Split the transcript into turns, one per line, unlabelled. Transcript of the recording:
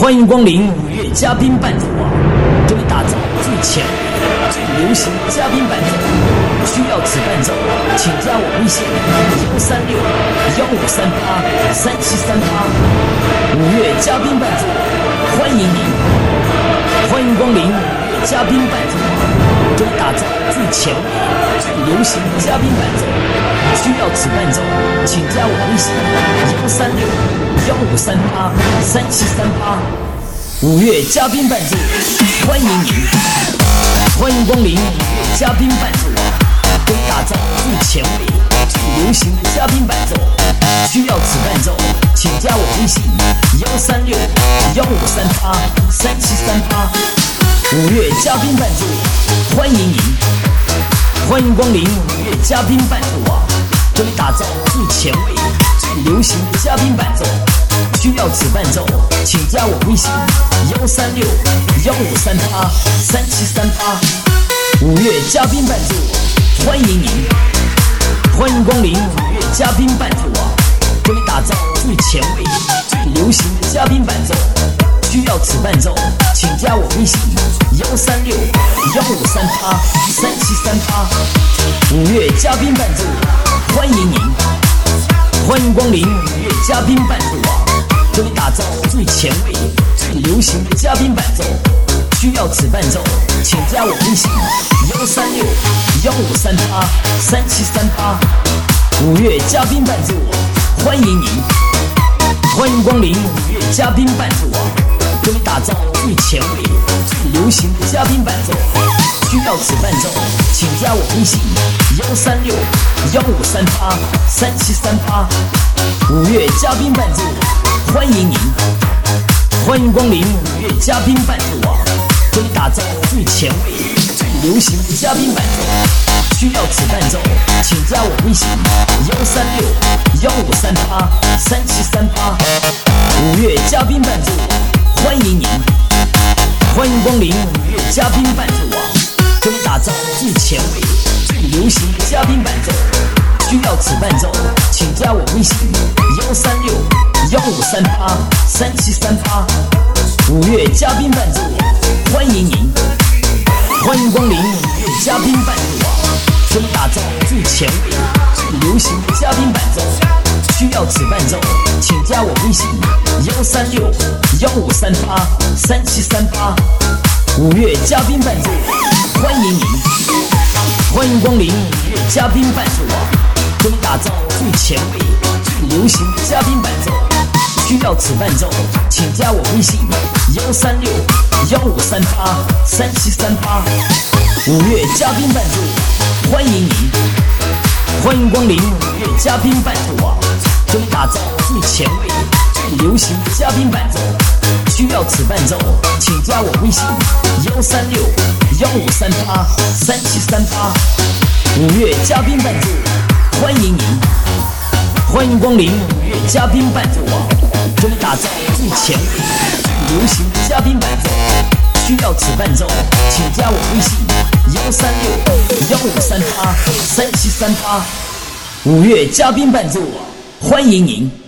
欢迎光临五月嘉宾伴奏网，这里打造最前卫、最流行的嘉宾伴奏。需要此伴奏，请加我微信136-1538-3738。五月嘉宾伴奏，欢迎您！欢迎光临五月嘉宾伴奏网，这里打造最前卫、最流行的嘉宾伴奏。需要此伴奏，请加我微信136-1538-3738。五月嘉宾伴奏，欢迎您！欢迎光临五月嘉宾伴奏网，这里打造最前卫、最流行的嘉宾伴奏。需要此伴奏，请加我微信136-1538-3738。五月嘉宾伴奏，欢迎您！欢迎光临五月嘉宾伴奏网，这里打造最前卫、最流行的嘉宾伴奏。需要此伴奏，请加我微信136-1538-3738。五月嘉宾伴奏，欢迎您！欢迎光临五月嘉宾伴奏网，这里打造最前卫、最流行的嘉宾伴奏。需要此伴奏，请加我微信136-1538-3738。五月嘉宾伴奏，欢迎您！欢迎光临五月嘉宾伴奏网，这里打造最前卫、最流行的嘉宾伴奏。需要此伴奏，请加我微信136-1538-3738。五月嘉宾伴奏，欢迎您！欢迎光临五月嘉宾伴奏网，这里打造最前卫、最流行的嘉宾伴奏。需要此伴奏，请加我微信136-1538-3738。五月嘉宾伴奏，欢迎您！欢迎光临五月嘉宾伴奏网，这里打造最前卫、最流行的嘉宾伴奏。需要此伴奏，请加我微信136-1538-3738。五月嘉宾伴奏，欢迎您！欢迎光临五月嘉宾伴奏网，这里打造最前卫、最流行的嘉宾伴奏。需要此伴奏，请加我微信136-1538-3738。五月嘉宾伴奏，欢迎您！欢迎光临五月嘉宾伴奏网，这里打造最前卫、最流行的嘉宾伴奏。需要此伴奏，请加我微信136-1538-3738。五月嘉宾伴奏，欢迎您！欢迎光临五月嘉宾伴奏网，这里打造最前卫、最流行的嘉宾伴奏。需要此伴奏，请加我微信136-1538-3738。五月嘉宾伴奏，欢迎您！欢迎光临五月嘉宾伴奏网，这里打造最前卫、最流行的嘉宾伴奏。需要此伴奏，请加我微信136-1538-3738。五月嘉宾伴奏，欢迎您！欢迎光临五月嘉宾伴奏网，这里打造最前卫、最流行的嘉宾伴奏。需要此伴奏，请加我微信136-1538-3738。五月嘉宾伴奏，欢迎您！